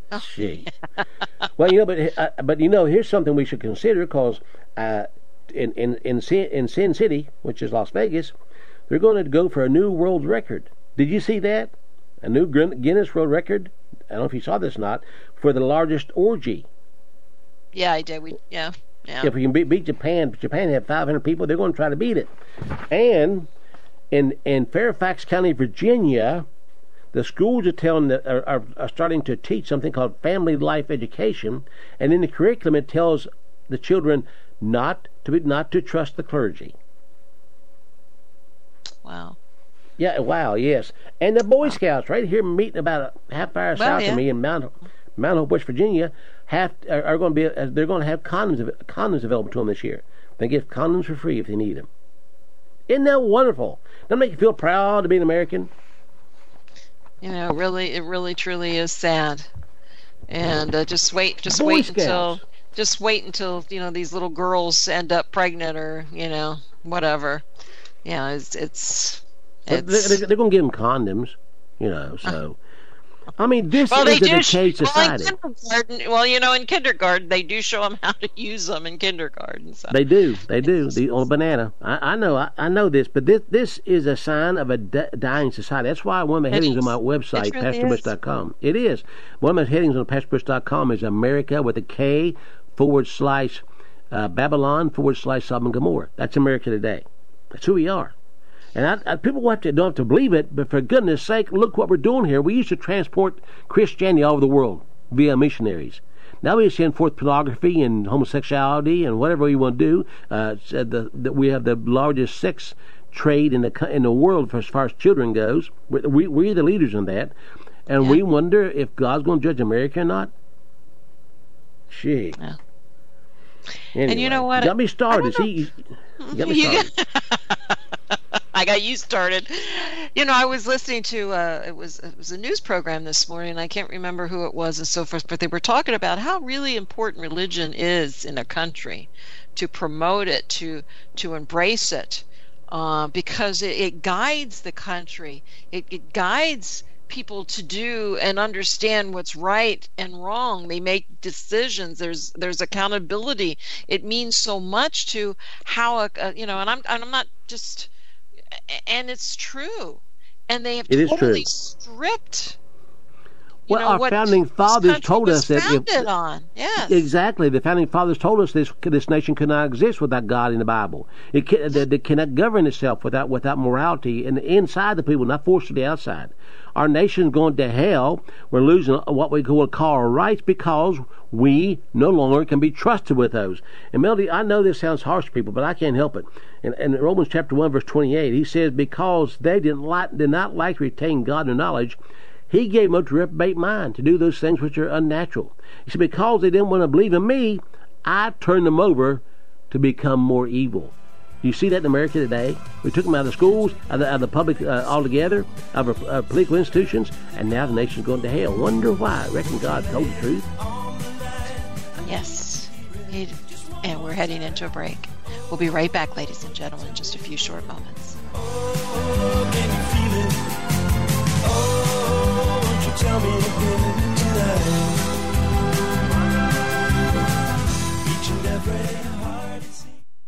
Gee. Well, you know, but uh, but you know, here's something we should consider, because uh, in in in Sin, in Sin City, which is Las Vegas, they're going to go for a new world record. Did you see that? A new Guinness World Record. I don't know if you saw this or not, for the largest orgy. Yeah, I did. We yeah. Yeah. If we can beat, beat Japan, Japan had five hundred people, they're going to try to beat it. And in in Fairfax County, Virginia, the schools are telling that are, are, are starting to teach something called family life education, and in the curriculum it tells the children not to be, not to trust the clergy. Wow. Yeah, wow, yes. And the Boy Scouts right here meeting about a half hour Well, south yeah. of me in Mount Mount Hope, West Virginia, have are, are going to be uh, they're going to have condoms av- condoms available to them this year. They get condoms for free if they need them. Isn't that wonderful? Doesn't it make you feel proud to be an American? You know, really, it really, truly is sad. And uh, just wait, just Boy wait Scouts. until, just wait until you know these little girls end up pregnant or you know whatever. Yeah, it's it's. They're, it's they're, they're going to give them condoms, you know. So, I mean, this well, they is a do. decayed Well, in society. kindergarten, well, you know, in kindergarten, they do show them how to use them in kindergarten. So. They do, they do. The on a banana. I, I know, I, I know this, but this this is a sign of a di- dying society. That's why one of the It headings is. on my website, It really pastor bush dot com. It is one of my headings on pastor bush dot com is America with a K forward slash uh, Babylon forward slash Sodom and Gomorrah. That's America today. That's who we are. And I, I, people have to, don't have to believe it, but for goodness sake, look what we're doing here. We used to transport Christianity all over the world via missionaries. Now we send forth pornography and homosexuality and whatever we want to do. Uh, the, the, we have the largest sex trade in the in the world as far as children goes. We, we, we're the leaders in that. And Yeah. we wonder if God's going to judge America or not. Gee. Yeah. Anyway, And you know what? Got me started. I don't See, you got me You started. I got you started. You know, I was listening to uh, it was it was a news program this morning. I can't remember who it was and so forth, but they were talking about how really important religion is in a country, to promote it, to to embrace it, uh, because it, it guides the country. It, it guides people to do and understand what's right and wrong. They make decisions. There's there's accountability. It means so much to how a, a you know. And I'm I'm not just. And it's true, and they have It is totally true. stripped. You Well, know, our what founding this fathers country told was us that if founded on. Yes, exactly, the founding fathers told us this this nation could not exist without God in the Bible. It, can, that it cannot govern itself without without morality and inside the people, not forced to the outside. Our nation's going to hell. We're losing what we call our rights because we no longer can be trusted with those. And Melody, I know this sounds harsh to people, but I can't help it. In, in Romans chapter one, verse twenty-eight, he says, because they didn't like, did not like to retain God in knowledge, he gave them up to reprobate mind, to do those things which are unnatural. He said, because they didn't want to believe in me, I turned them over to become more evil. You see that in America today? We took them out of the schools, out of the, out of the public uh, altogether, out of our uh, political institutions, and now the nation's going to hell. Wonder why? I reckon God told the truth. yes. It, and we're heading into a break. We'll be right back, ladies and gentlemen, in just a few short moments. Oh, can you feel it? Oh, won't you tell me again tonight? Each and every heart is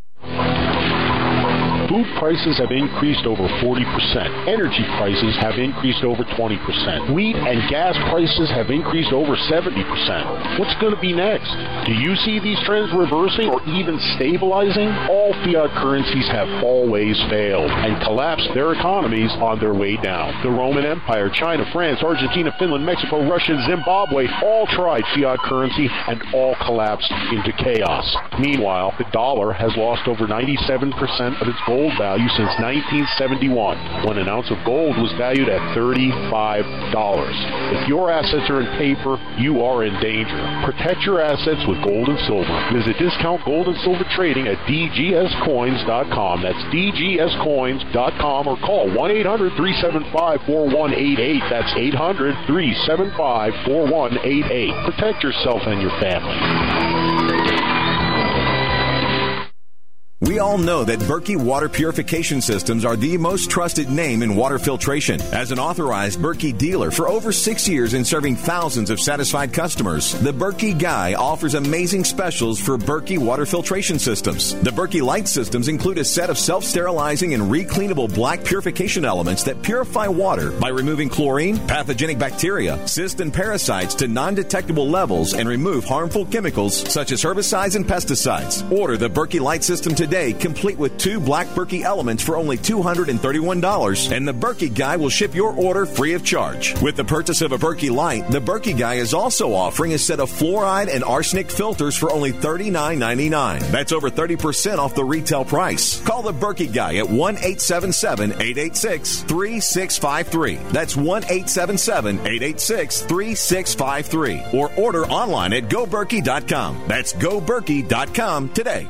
Food prices have increased over forty percent. Energy prices have increased over twenty percent. Wheat and gas prices have increased over seventy percent. What's going to be next? Do you see these trends reversing or even stabilizing? All fiat currencies have always failed and collapsed their economies on their way down. The Roman Empire, China, France, Argentina, Finland, Mexico, Russia, and Zimbabwe all tried fiat currency and all collapsed into chaos. Meanwhile, the dollar has lost over ninety-seven percent of its gold value since nineteen seventy-one, when an ounce of gold was valued at thirty-five dollars. If your assets are in paper, you are in danger. Protect your assets with gold and silver. Visit Discount Gold and Silver Trading at d g s coins dot com. That's d g s coins dot com, or call one eight hundred, three seven five, four one eight eight. That's eight hundred, three seven five, four one eight eight. Protect yourself and your family. We all know that Berkey Water Purification Systems are the most trusted name in water filtration. As an authorized Berkey dealer for over six years and serving thousands of satisfied customers, the Berkey Guy offers amazing specials for Berkey Water Filtration Systems. The Berkey Light Systems include a set of self-sterilizing and recleanable black purification elements that purify water by removing chlorine, pathogenic bacteria, cysts, and parasites to non-detectable levels and remove harmful chemicals such as herbicides and pesticides. Order the Berkey Light System today. Today, complete with two black Berkey elements for only two hundred thirty-one dollars, and the Berkey Guy will ship your order free of charge. With the purchase of a Berkey Light, the Berkey Guy is also offering a set of fluoride and arsenic filters for only thirty-nine ninety-nine. That's over thirty percent off the retail price. Call the Berkey Guy at one eight seven seven, eight eight six, three six five three. That's one eight seven seven, eight eight six, three six five three. Or order online at go berkey dot com. That's go berkey dot com today.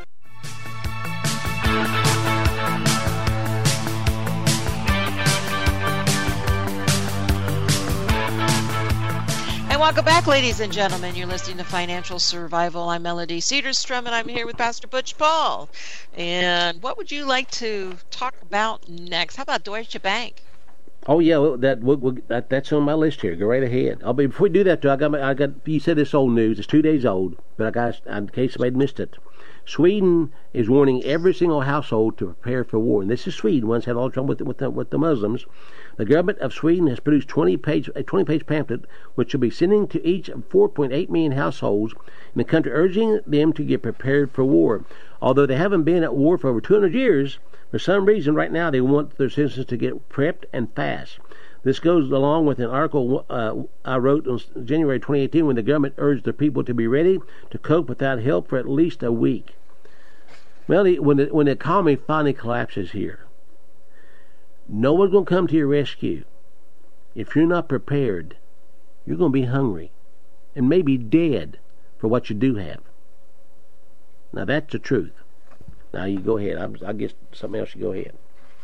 And welcome back, ladies and gentlemen. You're listening to Financial Survival. I'm Melody Cedarstrom, and I'm here with Pastor Butch Paul. And what would you like to talk about next? How about Deutsche Bank? Oh yeah, well, that, we'll, we'll, that that's on my list here. Go right ahead. I'll be before we do that. Though, I got I got you said it's old news. It's two days old, but I got in case somebody missed it. Sweden is warning every single household to prepare for war, and this is Sweden. Once had all the trouble with the, with the, with the Muslims. The government of Sweden has produced twenty page a twenty page pamphlet, which will be sending to each of four point eight million households in the country, urging them to get prepared for war. Although they haven't been at war for over two hundred years, for some reason right now they want their citizens to get prepped and fast. This goes along with an article uh, I wrote on January twenty eighteen when the government urged the people to be ready to cope without help for at least a week. Well, when the, when the economy finally collapses here, no one's going to come to your rescue. If you're not prepared, you're going to be hungry and maybe dead for what you do have. Now, that's the truth. Now, you go ahead. I, I guess something else, you go ahead.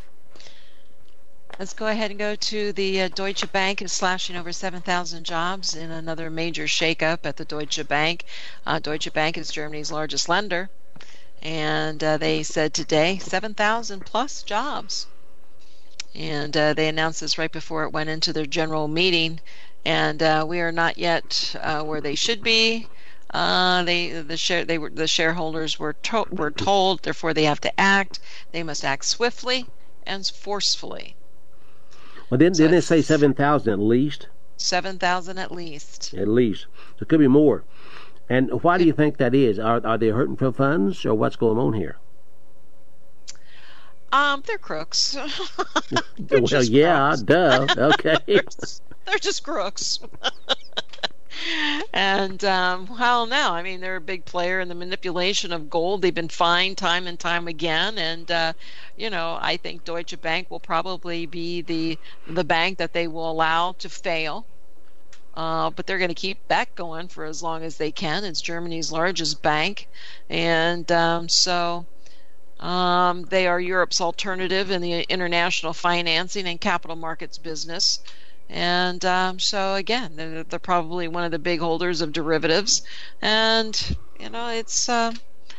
Let's go ahead and go to the uh, Deutsche Bank is slashing over seven thousand jobs in another major shakeup at the Deutsche Bank. Uh, Deutsche Bank is Germany's largest lender, and uh, they said today seven thousand plus jobs. And uh, they announced this right before it went into their general meeting, and uh, we are not yet uh, where they should be. Uh, they the share they were the shareholders were to, were told, therefore they have to act. They must act swiftly and forcefully. Well, didn't, so didn't it say seven thousand at least? seven thousand at least. At least. So it could be more. And why do you think that is? Are are they hurting for funds, or what's going on here? Um, they're crooks. they're well, yeah, crooks. duh. Okay. they're, just, they're just crooks. And, um, well, no, I mean, they're a big player in the manipulation of gold. They've been fined time and time again. And, uh, you know, I think Deutsche Bank will probably be the the bank that they will allow to fail. Uh, but they're going to keep that going for as long as they can. It's Germany's largest bank. And um, so um, they are Europe's alternative in the international financing and capital markets business. And um, so, again, they're, they're probably one of the big holders of derivatives. And, you know, it's... Uh,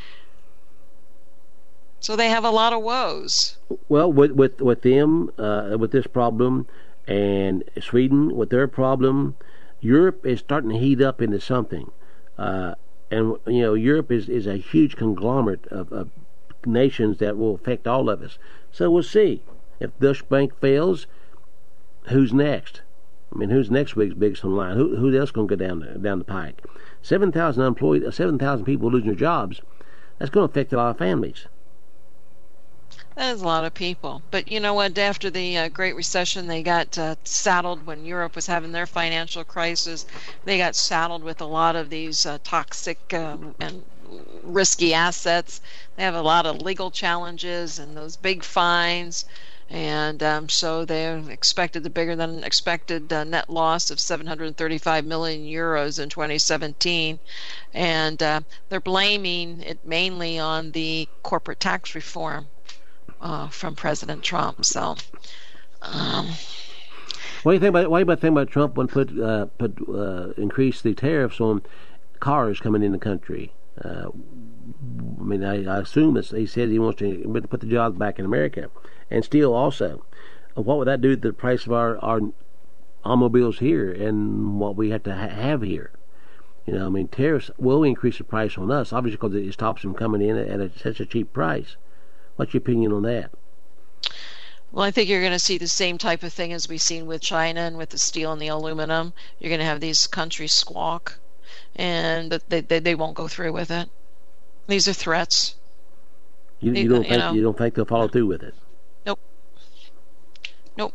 so they have a lot of woes. Well, with with, with them, uh, with this problem, and Sweden with their problem, Europe is starting to heat up into something. Uh, and, you know, Europe is, is a huge conglomerate of, of nations that will affect all of us. So we'll see. If Deutsche Bank fails, who's next? I mean, who's next week's biggest on the line? Who who else going to go down the, down the pike? Seven thousand unemployed, seven thousand people losing their jobs. That's going to affect a lot of families. That is a lot of people. But you know what? After the uh, Great Recession, they got uh, saddled when Europe was having their financial crisis. They got saddled with a lot of these uh, toxic um, and risky assets. They have a lot of legal challenges and those big fines. And um, so they expected the bigger than expected uh, net loss of seven hundred thirty-five million euros in twenty seventeen. And uh, they're blaming it mainly on the corporate tax reform uh, from President Trump. So, um, what do you think about what do you think about Trump when put uh, put uh, increase the tariffs on cars coming in the country? Uh, I mean, I, I assume that he says he wants to put the jobs back in America, and steel also. What would that do to the price of our, our automobiles here and what we have to ha- have here? You know, I mean, tariffs will increase the price on us, obviously, because it stops them coming in at a, such a cheap price. What's your opinion on that? Well, I think you're going to see the same type of thing as we've seen with China and with the steel and the aluminum. You're going to have these countries squawk, and they they, they won't go through with it. These are threats. You, They- you don't you think know. you don't think they'll follow through with it? Nope. Nope.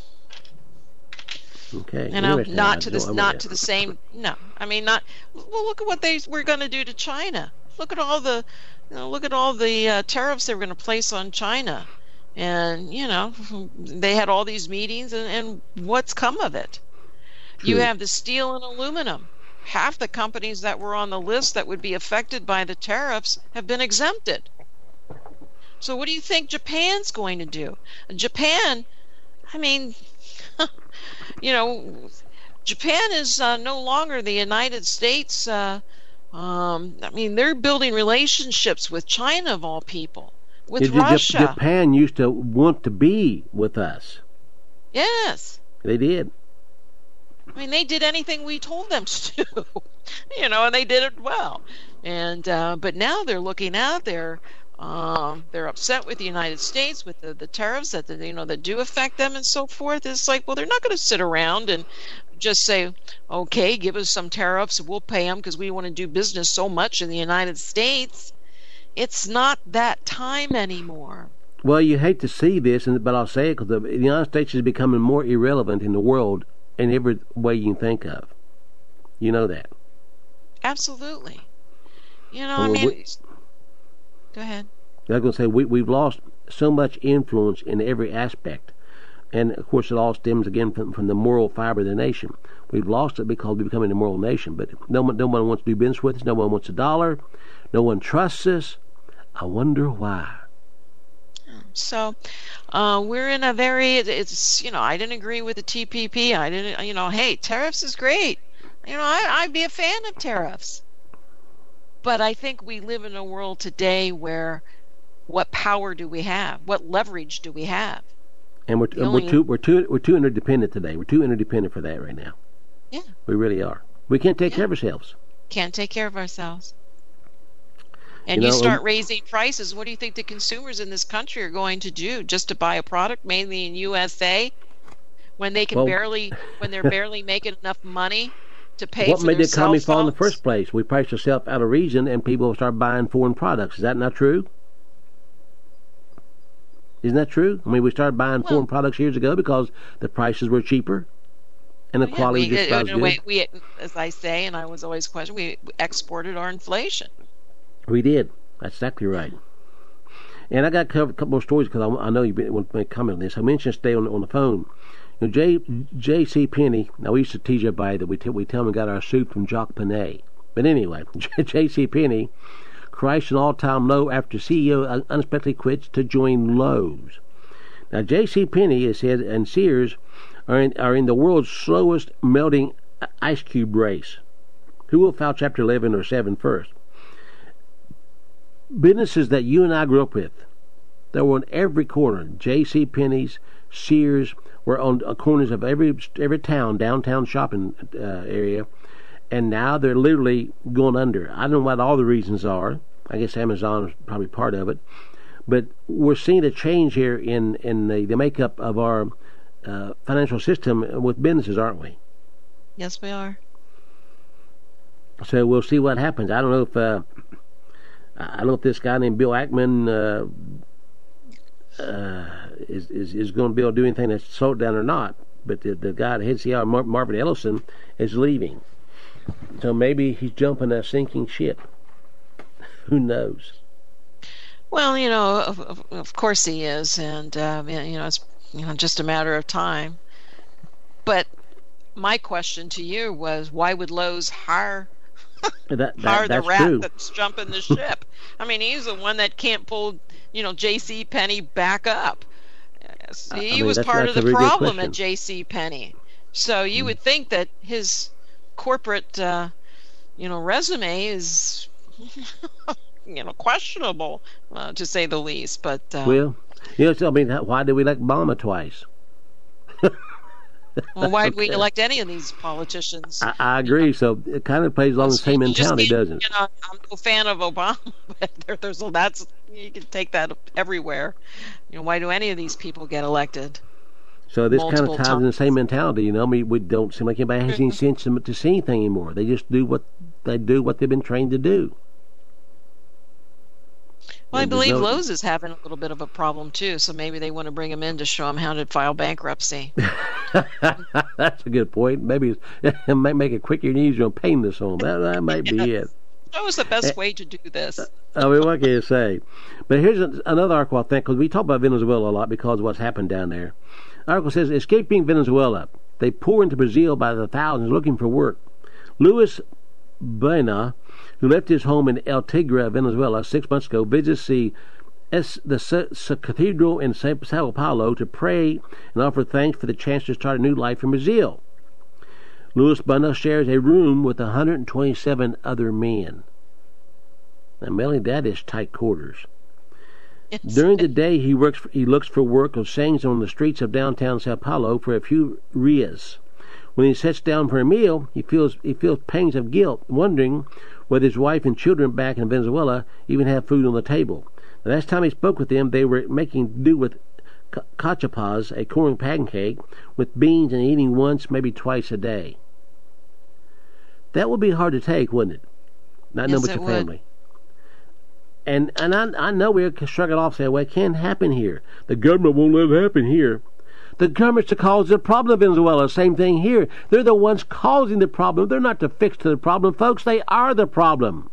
Okay. You know, Interesting. I not to don't- this, I not wouldn't- to the same. No, I mean, not. Well, look at what they were going to do to China. Look at all the, you know, look at all the uh, tariffs they were going to place on China, and you know, they had all these meetings, and, and what's come of it? You True. have the steel and aluminum. Half the companies that were on the list that would be affected by the tariffs have been exempted. So what do you think Japan's going to do? Japan, I mean, you know, Japan is uh, no longer the United States. Uh, um, I mean, they're building relationships with China, of all people, with J- J- Russia. Japan used to want to be with us. Yes. They did. I mean, they did anything we told them to do, you know, and they did it well. And uh, but now they're looking out. They're um, they're upset with the United States with the, the tariffs that you know that do affect them and so forth. It's like, well, they're not going to sit around and just say, okay, give us some tariffs, we'll pay them because we want to do business so much in the United States. It's not that time anymore. Well, you hate to see this, and but I'll say it because the, the United States is becoming more irrelevant in the world in every way you can think of. You know that. Absolutely. You know, I Well, mean, we- go ahead. I was going to say we we've lost so much influence in every aspect, and of course it all stems again from, from the moral fiber of the nation. We've lost it because we're becoming a moral nation. But no one no one wants to do business with us. No one wants a dollar. No one trusts us. I wonder why. So uh, we're in a very, it's, you know, I didn't agree with the T P P. I didn't, you know, hey, tariffs is great. You know, I, I'd be a fan of tariffs. But I think we live in a world today where what power do we have? What leverage do we have? And we're The we're only- too we're too we're too interdependent today. We're too interdependent for that right now. Yeah, We really are. We can't take Yeah. care of ourselves. can't take care of ourselves. And You you, know, start um, raising prices, what do you think the consumers in this country are going to do just to buy a product mainly in U S A when they can Well- barely, when they're barely making enough money to pay What for made their the economy cell fall in the phones? first place? We priced ourselves out of reason, and people will start buying foreign products. Is that not true? Isn't that true? I mean, we started buying Well- foreign products years ago because the prices were cheaper and the Yeah, quality we, just uh, not as in a good. way, we, as I say, and I was always questioned, we exported our inflation. We did. That's exactly right. And I got to cover a couple more stories because I, I know you want to make a comment on this. I mentioned today on, on the phone. You know, J, J C Penney, now we used to tease everybody that we, t- we tell them we got our soup from Jacques Penney. But anyway, J C Penney crashed an all-time low after C E O unexpectedly quits to join Lowe's. Now, J C Penney is said, and Sears are in, are in the world's slowest melting ice cube race. Who will file Chapter eleven or seven first? Businesses that you and I grew up with, that were on every corner. J C Penney's, Sears, were on uh, corners of every every town, downtown shopping uh, area, and now they're literally going under. I don't know what all the reasons are. I guess Amazon is probably part of it. But we're seeing a change here in, in the, the makeup of our uh, financial system with businesses, aren't we? Yes, we are. So we'll see what happens. I don't know if uh, I don't know if this guy named Bill Ackman uh, uh, is, is is going to be able to do anything to slow it down or not. But the, the guy that heads the hour, Mar- Marvin Ellison, is leaving. So maybe he's jumping a sinking ship. Who knows? Well, you know, of, of, of course he is, and um, you know, it's you know just a matter of time. But my question to you was, why would Lowe's hire That, that, hire the that's rat true. that's jumping the ship? I mean, he's the one that can't pull, you know, J C Penney back up. Yes, I- I he mean, was that's- part that's of a the very good problem question. at J C Penney. So you would think that his corporate, uh, you know, resume is you know, questionable, uh, to say the least. But uh, well, you know, so, I mean, why did we elect Obama twice? well, why did okay. we elect any of these politicians? I, I agree. You know? So it kind of plays along the same mentality, doesn't it? You know, I'm no fan of Obama, but there, there's that's you can take that everywhere. You know, why do any of these people get elected? So this kind of ties times. in the same mentality. You know, I mean, we don't seem like anybody has any sense to, to see anything anymore. They just do what they do what they've been trained to do. Well, I believe no... Lowe's is having a little bit of a problem too, so maybe they want to bring him in to show him how to file bankruptcy. That's a good point. Maybe it might make it quicker and easier on paying this on. That, that might yes. be it. That was the best way to do this. I mean, what can you say? But here's another article, I think, because we talk about Venezuela a lot because of what's happened down there. The article says, escaping Venezuela, they pour into Brazil by the thousands looking for work. Luis Baena, who left his home in El Tigre, Venezuela, six months ago, visits the, es, the S- S- cathedral in Sao Paulo to pray and offer thanks for the chance to start a new life in Brazil. Luis Baena shares a room with one hundred twenty-seven other men. Now, Melanie, that is tight quarters. Yes. During the day, he works. For, he looks for work or sings on the streets of downtown Sao Paulo for a few reais. When he sits down for a meal, he feels he feels pangs of guilt, wondering whether his wife and children back in Venezuela even have food on the table. The last time he spoke with them, they were making do with cachapas, a corn pancake, with beans and eating once, maybe twice a day. That would be hard to take, wouldn't it? Not know yes, about your would. family. And and I I know we're shrugging off, saying, well, it can't happen here. The government won't let it happen here. The government's the cause of the problem in Venezuela. Same thing here. They're the ones causing the problem. They're not the fix to the problem, folks. They are the problem.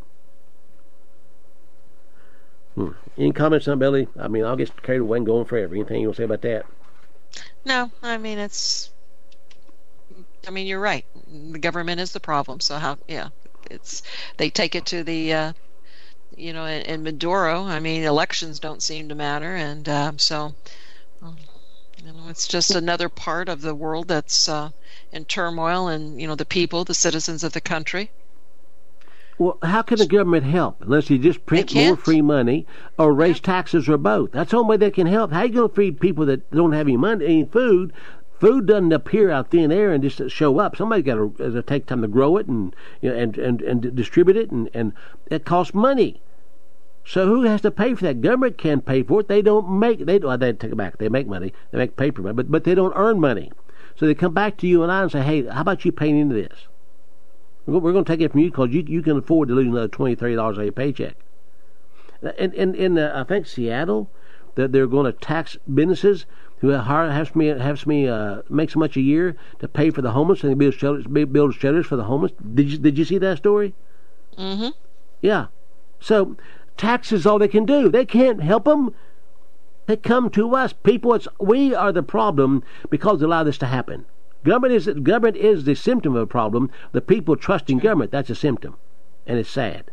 Hmm. Any comments on Billy? I mean, I'll get carried away and going forever. Anything you want to say about that? No, I mean, it's... I mean, you're right. The government is the problem. So how, yeah, it's, they take it to the, uh, you know, in, in Maduro, I mean, elections don't seem to matter. And um, so, um, you know, it's just another part of the world that's uh, in turmoil, and, you know, the people, the citizens of the country. Well, how can the government help unless you just print more free money or raise yeah. taxes or both? That's the only way they can help. How are you going to feed people that don't have any money, any food? Food doesn't appear out thin air and just show up. Somebody's got to uh, take time to grow it and you know, and, and and distribute it, and, and it costs money. So who has to pay for that? Government can't pay for it. They don't make. They well, they take it back. They make money. They make paper money, but but they don't earn money. So they come back to you and I and say, hey, how about you paying into this? We're going to take it from you because you you can afford to lose another twenty, thirty dollars on your paycheck. In in in uh, I think Seattle, that they're going to tax businesses who have me has me uh, make so much a year to pay for the homeless, and they build shelters, build shelters for the homeless. Did you did you see that story? Mm-hmm. Yeah. So taxes all they can do. They can't help them. They come to us, people. It's we are the problem because they allow this to happen. Government is government is the symptom of a problem. The people trusting government, that's a symptom, and it's sad.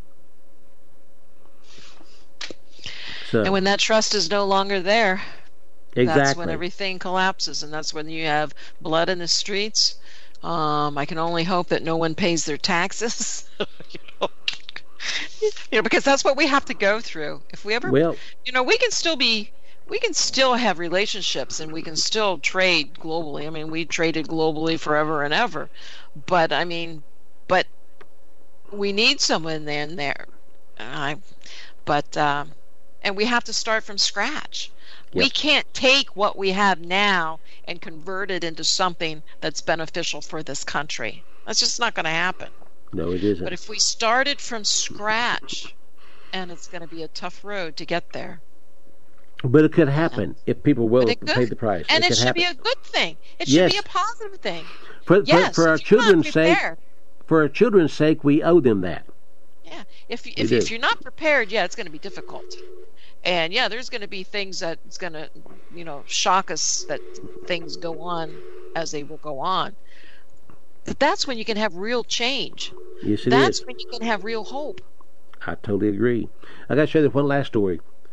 So, and when that trust is no longer there, exactly. That's when everything collapses, and that's when you have blood in the streets. Um, I can only hope that no one pays their taxes. you, know? you know, because that's what we have to go through. If we ever, well, you know, we can still be, we can still have relationships, and we can still trade globally. I mean, we traded globally forever and ever, but I mean, but we need someone in there. I, but. Um, And we have to start from scratch. Yep. We can't take what we have now and convert it into something that's beneficial for this country. That's just not going to happen. No, it isn't. But if we started from scratch, and it's going to be a tough road to get there. But it could happen yeah. if people will pay the price. And it, it should happen. be a good thing. It should yes. be a positive thing. For, yes, for, for our children's sake, for our children's sake, we owe them that. Yeah. If if, if you're not prepared, yeah, it's going to be difficult. And yeah, there's going to be things that it's going to, you know, shock us that things go on as they will go on. But that's when you can have real change. Yes, it that's is. when you can have real hope. I totally agree. I got to share this one last story.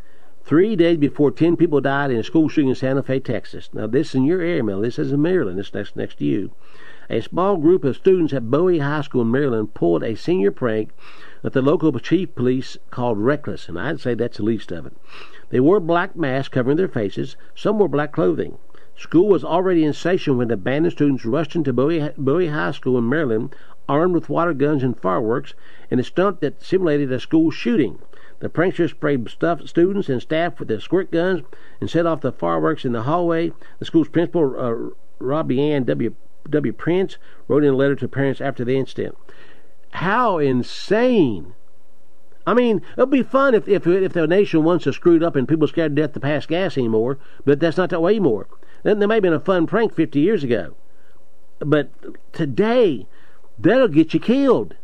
Three days before ten people died in a school shooting in Santa Fe, Texas. Now, this is in your area, Mel. This is in Maryland. This is next, next to you. A small group of students at Bowie High School in Maryland pulled a senior prank that the local chief police called reckless, and I'd say that's the least of it. They wore black masks covering their faces. Some wore black clothing. School was already in session when the abandoned students rushed into Bowie, Bowie High School in Maryland, armed with water guns and fireworks, in a stunt that simulated a school shooting. The pranksters sprayed stuff, students and staff with their squirt guns and set off the fireworks in the hallway. The school's principal, uh, Robbie Ann W. W. Prince, wrote in a letter to parents after the incident. How insane! I mean, it'll be fun if, if if the nation wants to screwed up and people scared to death to pass gas anymore, but that's not that way anymore. Then there may have been a fun prank fifty years ago, but today, that'll get you killed.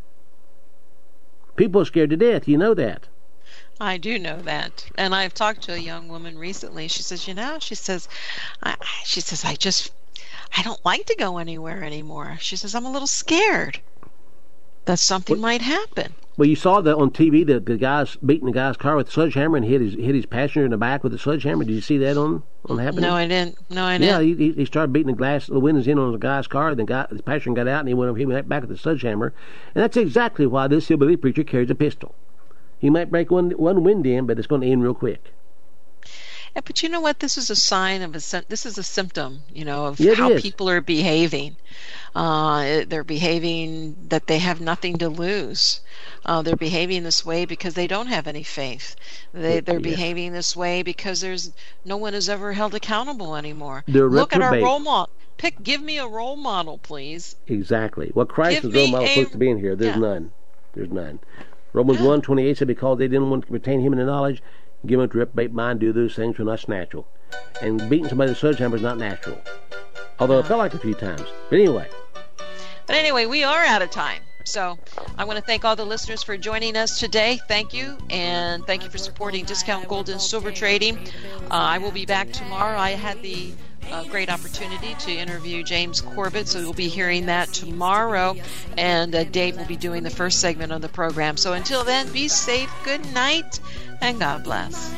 People are scared to death. You know that. I do know that, and I've talked to a young woman recently. She says, you know, she says, I, she says, I just, I don't like to go anywhere anymore. She says, I'm a little scared that something what? might happen. Well, you saw that on T V, the, the guy's beating the guy's car with a sledgehammer and hit his hit his passenger in the back with a sledgehammer. Did you see that on on happening? No, I didn't. No, I didn't. Yeah, he, he started beating the glass, the windows in on the guy's car. The guy, the passenger got out and he went over, he went back with the sledgehammer. And that's exactly why this hillbilly preacher carries a pistol. He might break one one wind in, but it's going to end real quick. Yeah, but you know what? This is a sign of a this is a symptom, you know, of yeah, how people are behaving. Uh, they're behaving that they have nothing to lose. Uh, they're behaving this way because they don't have any faith. They, they're yeah. behaving this way because there's no one is ever held accountable anymore. They're Look reprobate. at our role model. Pick, give me a role model, please. Exactly. Well, Christ give is role model a, supposed to be in here. There's yeah. none. There's none. Romans yeah. one twenty-eight said because they didn't want to retain him in the knowledge, give him to reprobate mind, do those things were not natural. And beating somebody with a sledgehammer is not natural. Although it felt like a few times. But anyway. But anyway, we are out of time. So I want to thank all the listeners for joining us today. Thank you. And thank you for supporting Discount Gold and Silver Trading. Uh, I will be back tomorrow. I had the uh, great opportunity to interview James Corbett, so you'll be hearing that tomorrow. And uh, Dave will be doing the first segment of the program. So until then, be safe, good night, and God bless.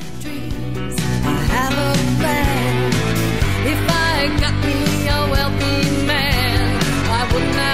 I have a plan. If I got me a wealthy man, I wouldn't